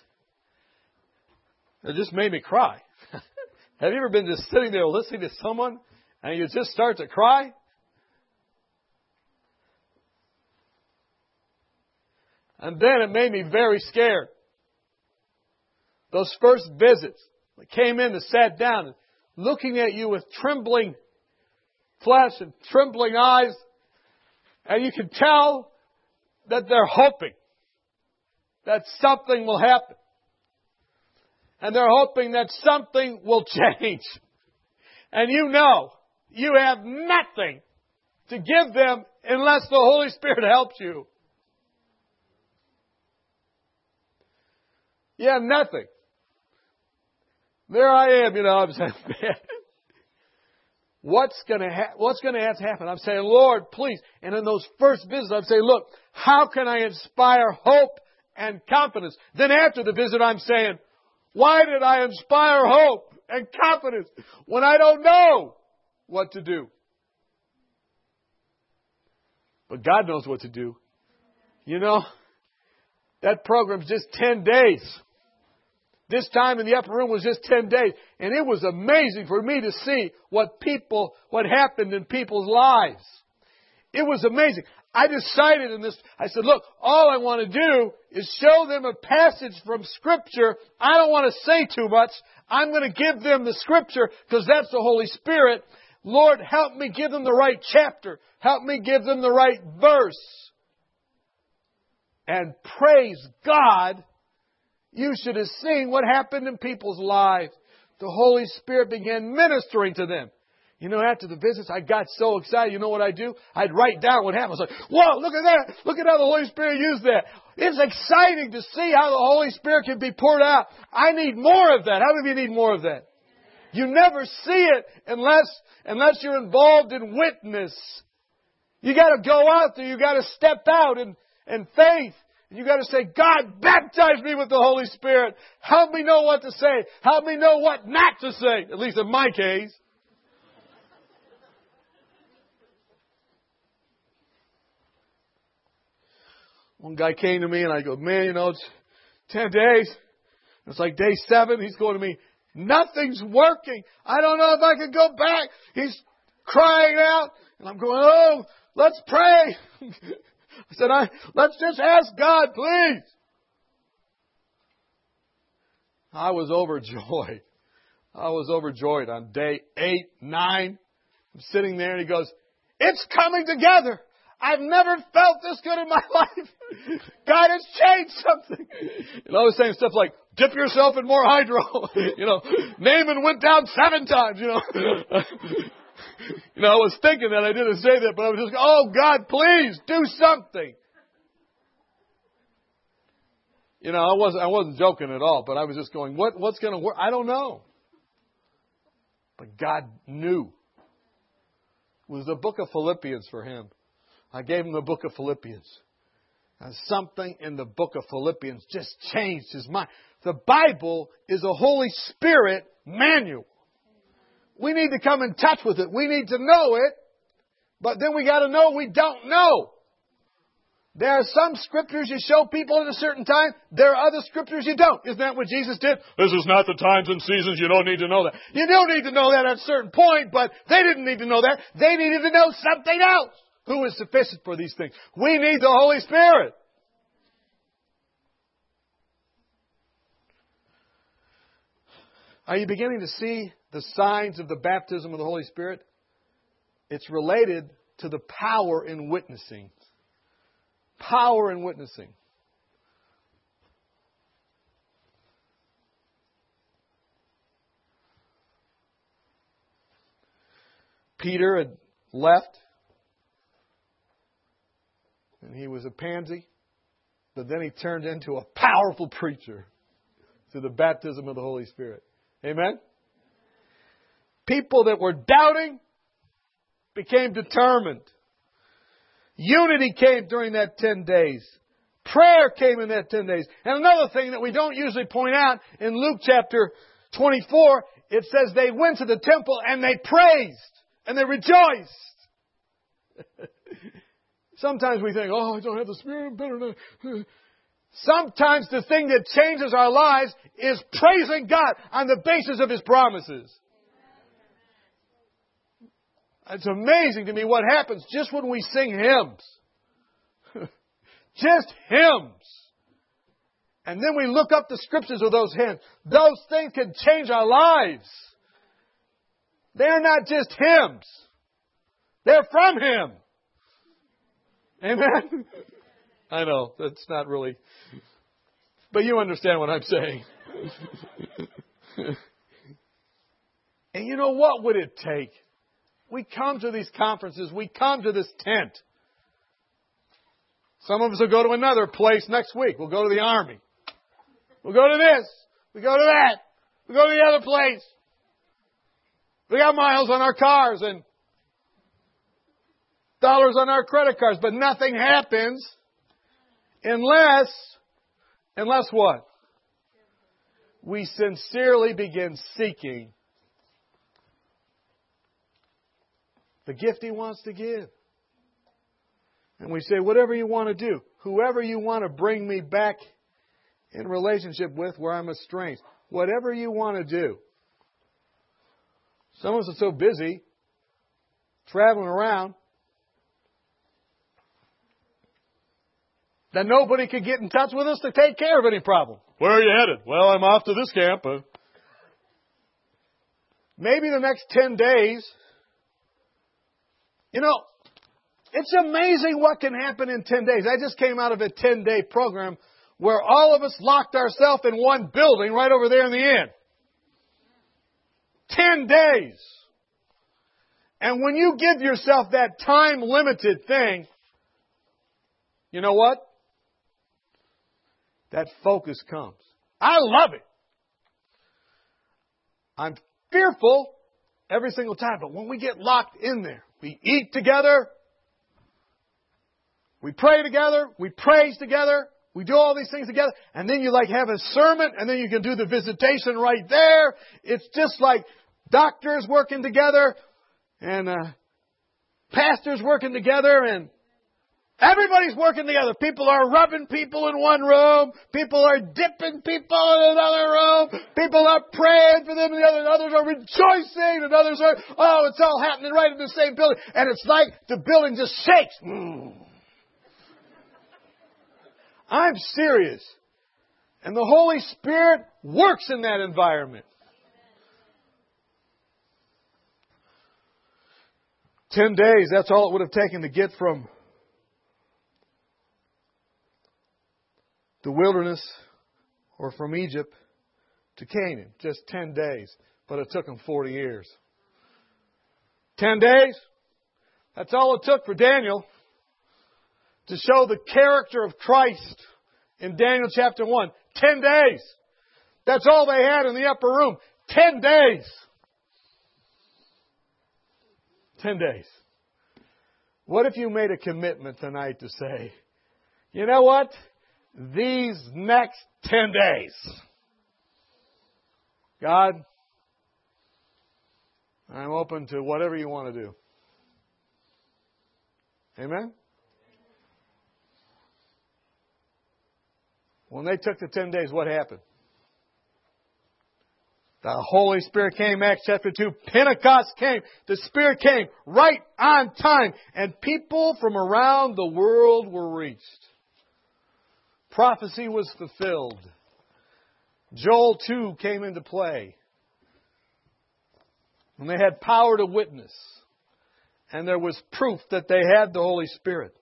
It just made me cry. Have you ever been just sitting there listening to someone and you just start to cry? And then it made me very scared. Those first visits, I came in and sat down and looking at you with trembling flesh and trembling eyes. And you can tell that they're hoping that something will happen. And they're hoping that something will change. And you know, you have nothing to give them unless the Holy Spirit helps you. You have nothing. There I am, you know, I'm saying, man, what's going to ha- what's going to have to happen? I'm saying, Lord, please. And in those first visits, I'm saying, look, how can I inspire hope and confidence? Then after the visit, I'm saying, why did I inspire hope and confidence when I don't know what to do? But God knows what to do. You know, that program's just ten days. This time in the upper room was just ten days. And it was amazing for me to see what people, what happened in people's lives. It was amazing. I decided in this, I said, look, all I want to do is show them a passage from Scripture. I don't want to say too much. I'm going to give them the Scripture because that's the Holy Spirit. Lord, help me give them the right chapter. Help me give them the right verse. And praise God, you should have seen what happened in people's lives. The Holy Spirit began ministering to them. You know, after the visits, I got so excited. You know what I do? I'd write down what happened. I was like, whoa, look at that. Look at how the Holy Spirit used that. It's exciting to see how the Holy Spirit can be poured out. I need more of that. How many of you need more of that? You never see it unless, unless you're involved in witness. You got to go out there. You got to step out in, in faith. You got to say, God, baptize me with the Holy Spirit. Help me know what to say. Help me know what not to say. At least in my case. One guy came to me and I go, man, you know, it's ten days. It's like day seven. He's going to me, nothing's working. I don't know if I can go back. He's crying out. And I'm going, oh, let's pray. I said, I, let's just ask God, please. I was overjoyed. I was overjoyed on day eight, nine. I'm sitting there and he goes, it's coming together. I've never felt this good in my life. God has changed something. And I was saying stuff like, dip yourself in more hydro. You know, Naaman went down seven times, you know. You know, I was thinking that I didn't say that, but I was just, oh God, please do something. You know, I wasn't, I wasn't joking at all, but I was just going, what, what's going to work? I don't know. But God knew. It was the book of Philippians for him. I gave him the book of Philippians. And something in the book of Philippians just changed his mind. The Bible is a Holy Spirit manual. We need to come in touch with it. We need to know it. But then we got to know we don't know. There are some scriptures you show people at a certain time. There are other scriptures you don't. Isn't that what Jesus did? This is not the times and seasons. You don't need to know that. You don't need to know that at a certain point, but they didn't need to know that. They needed to know something else. Who is sufficient for these things? We need the Holy Spirit. Are you beginning to see the signs of the baptism of the Holy Spirit? It's related to the power in witnessing. Power in witnessing. Peter had left. And he was a pansy. But then he turned into a powerful preacher to the baptism of the Holy Spirit. Amen? People that were doubting became determined. Unity came during that ten days. Prayer came in that ten days. And another thing that we don't usually point out in Luke chapter twenty-four, it says they went to the temple and they praised and they rejoiced. Sometimes we think, oh, I don't have the Spirit of bitterness. Sometimes the thing that changes our lives is praising God on the basis of His promises. It's amazing to me what happens just when we sing hymns. Just hymns. And then we look up the scriptures of those hymns. Those things can change our lives. They're not just hymns. They're from Him. Amen? I know, that's not really... But you understand what I'm saying. And you know, what would it take? We come to these conferences. We come to this tent. Some of us will go to another place next week. We'll go to the army. We'll go to this. We go to that. We go to the other place. We got miles on our cars and dollars on our credit cards, but nothing happens unless, unless what? We sincerely begin seeking the gift He wants to give. And we say, whatever you want to do, whoever you want to bring me back in relationship with where I'm estranged, whatever you want to do. Some of us are so busy traveling around that nobody could get in touch with us to take care of any problem. Where are you headed? Well, I'm off to this camp. Uh, maybe the next ten days. You know, it's amazing what can happen in ten days. I just came out of a ten-day program where all of us locked ourselves in one building right over there in the inn. Ten days. And when you give yourself that time-limited thing, you know what? That focus comes. I love it. I'm fearful every single time, but when we get locked in there, we eat together, we pray together, we praise together, we do all these things together, and then you like have a sermon, and then you can do the visitation right there. It's just like doctors working together, and uh, pastors working together, and everybody's working together. People are rubbing people in one room. People are dipping people in another room. People are praying for them in the other. Others are rejoicing. And others are, oh, it's all happening right in the same building. And it's like the building just shakes. Mm. I'm serious. And the Holy Spirit works in that environment. Ten days, that's all it would have taken to get from the wilderness or from Egypt to Canaan. Just ten days. But it took them forty years. Ten days? That's all it took for Daniel to show the character of Christ in Daniel chapter one. Ten days. That's all they had in the upper room. Ten days. Ten days. What if you made a commitment tonight to say, you know what? These next ten days, God, I'm open to whatever you want to do. Amen? When they took the ten days, what happened? The Holy Spirit came, Acts chapter two. Pentecost came. The Spirit came right on time. And people from around the world were reached. Prophecy was fulfilled. Joel two came into play. And they had power to witness. And there was proof that they had the Holy Spirit.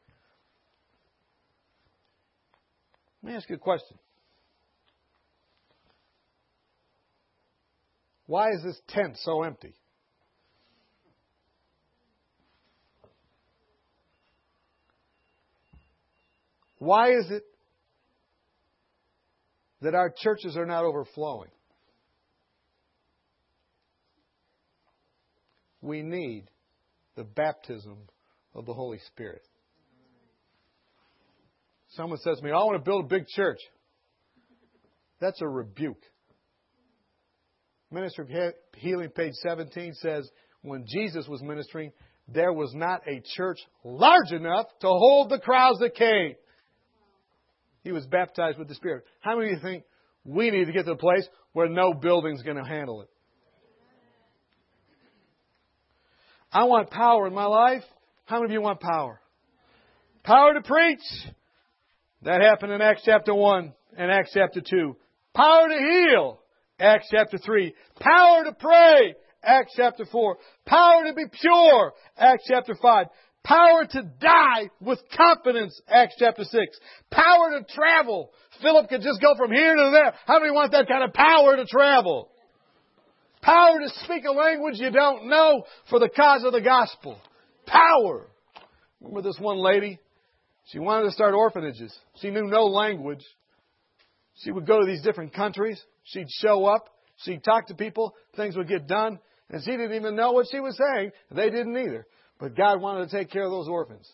Let me ask you a question. Why is this tent so empty? Why is it that our churches are not overflowing? We need the baptism of the Holy Spirit. Someone says to me, I want to build a big church. That's a rebuke. Ministry of Healing, page seventeen, says, when Jesus was ministering, there was not a church large enough to hold the crowds that came. He was baptized with the Spirit. How many of you think we need to get to the place where no building's going to handle it? I want power in my life. How many of you want power? Power to preach. That happened in Acts chapter one and Acts chapter two. Power to heal. Acts chapter three. Power to pray. Acts chapter four. Power to be pure. Acts chapter five. Power to die with confidence. Acts chapter six. Power to travel. Philip could just go from here to there. How many want that kind of power to travel? Power to speak a language you don't know for the cause of the gospel. Power. Remember this one lady? She wanted to start orphanages. She knew no language. She would go to these different countries. She'd show up. She'd talk to people. Things would get done. And she didn't even know what she was saying. They didn't either. But God wanted to take care of those orphans.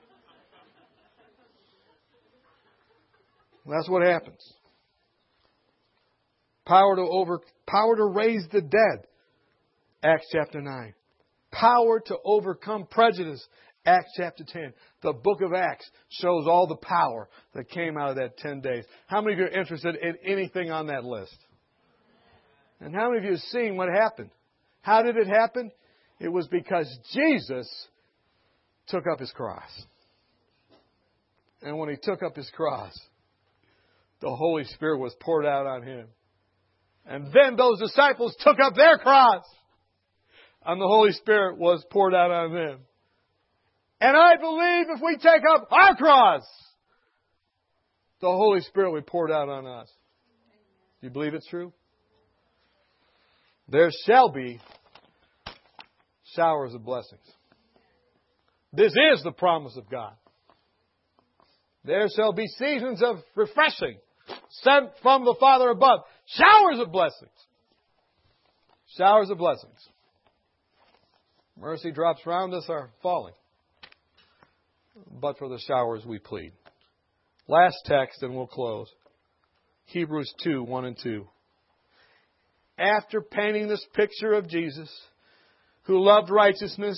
That's what happens. Power to over, power to raise the dead. Acts chapter nine. Power to overcome prejudice. Acts chapter ten. The book of Acts shows all the power that came out of that ten days. How many of you are interested in anything on that list? And how many of you have seen what happened? How did it happen? It was because Jesus took up His cross. And when He took up His cross, the Holy Spirit was poured out on Him. And then those disciples took up their cross. And the Holy Spirit was poured out on them. And I believe if we take up our cross, the Holy Spirit will be poured out on us. Do you believe it's true? There shall be showers of blessings. This is the promise of God. There shall be seasons of refreshing sent from the Father above. Showers of blessings. Showers of blessings. Mercy drops round us are falling. But for the showers we plead. Last text and we'll close. Hebrews two, one and two. After painting this picture of Jesus, who loved righteousness,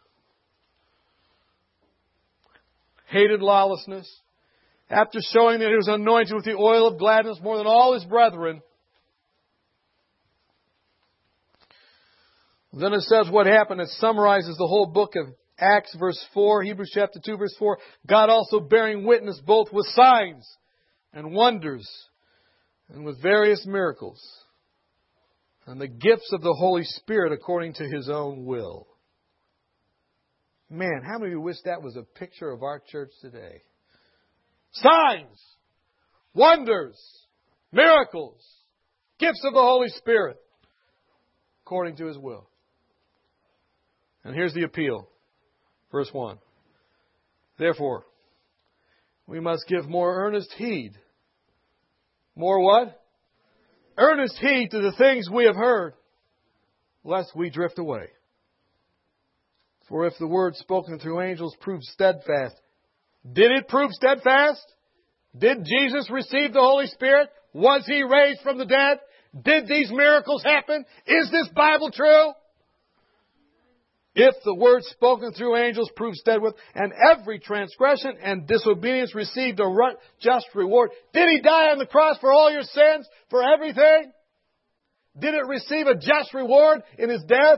hated lawlessness, after showing that He was anointed with the oil of gladness more than all His brethren, then it says what happened. It summarizes the whole book of Acts verse four, Hebrews chapter two verse four. God also bearing witness both with signs and wonders and with various miracles and the gifts of the Holy Spirit according to His own will. Man, how many of you wish that was a picture of our church today? Signs, wonders, miracles, gifts of the Holy Spirit, according to His will. And here's the appeal. Verse one. Therefore, we must give more earnest heed. More what? Earnest heed to the things we have heard, lest we drift away. For if the word spoken through angels proved steadfast, did it prove steadfast? Did Jesus receive the Holy Spirit? Was He raised from the dead? Did these miracles happen? Is this Bible true? If the word spoken through angels proved steadfast, and every transgression and disobedience received a just reward, did He die on the cross for all your sins, for everything? Did it receive a just reward in His death?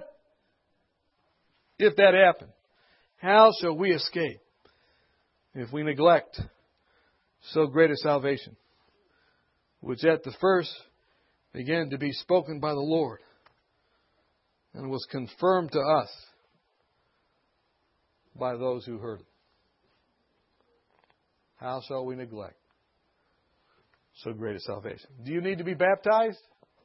If that happened, how shall we escape if we neglect so great a salvation, which at the first began to be spoken by the Lord and was confirmed to us by those who heard it? How shall we neglect so great a salvation? Do you need to be baptized?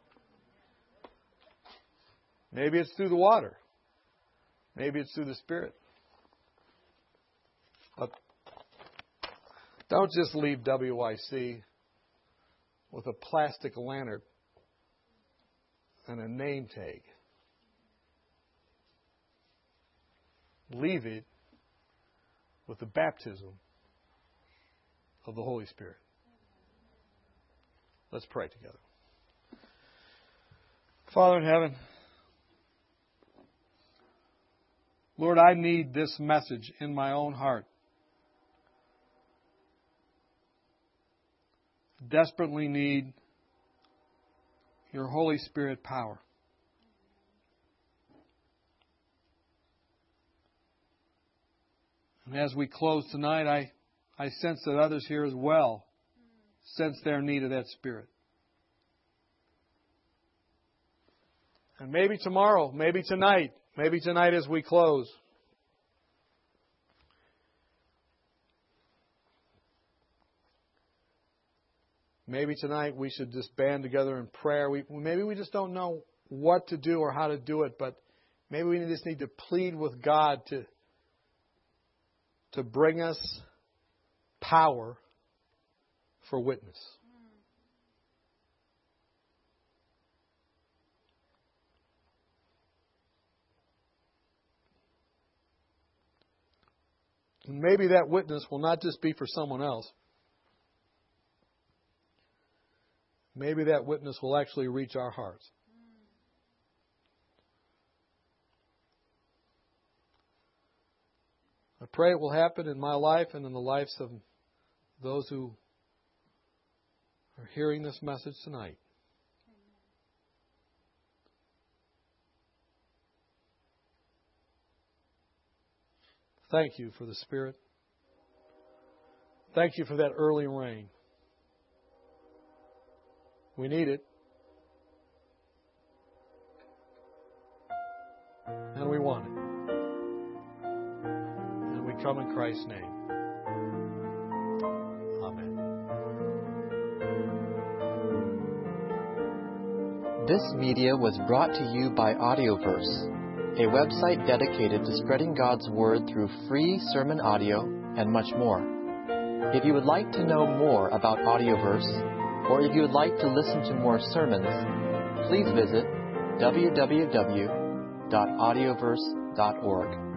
Maybe it's through the water. Maybe it's through the Spirit. But don't just leave W Y C with a plastic lantern and a name tag. Leave it with the baptism of the Holy Spirit. Let's pray together. Father in heaven, Lord, I need this message in my own heart. Desperately need your Holy Spirit power. And as we close tonight, I, I sense that others here as well sense their need of that Spirit. And maybe tomorrow, maybe tonight, maybe tonight as we close, maybe tonight we should just band together in prayer. We, maybe we just don't know what to do or how to do it, but maybe we just need to plead with God to, to bring us power for witness. And maybe that witness will not just be for someone else. Maybe that witness will actually reach our hearts. I pray it will happen in my life and in the lives of those who are hearing this message tonight. Thank you for the Spirit. Thank you for that early rain. We need it. And we want it. And we come in Christ's name. Amen. This media was brought to you by Audioverse, a website dedicated to spreading God's Word through free sermon audio and much more. If you would like to know more about Audioverse, or if you would like to listen to more sermons, please visit w w w dot audioverse dot org.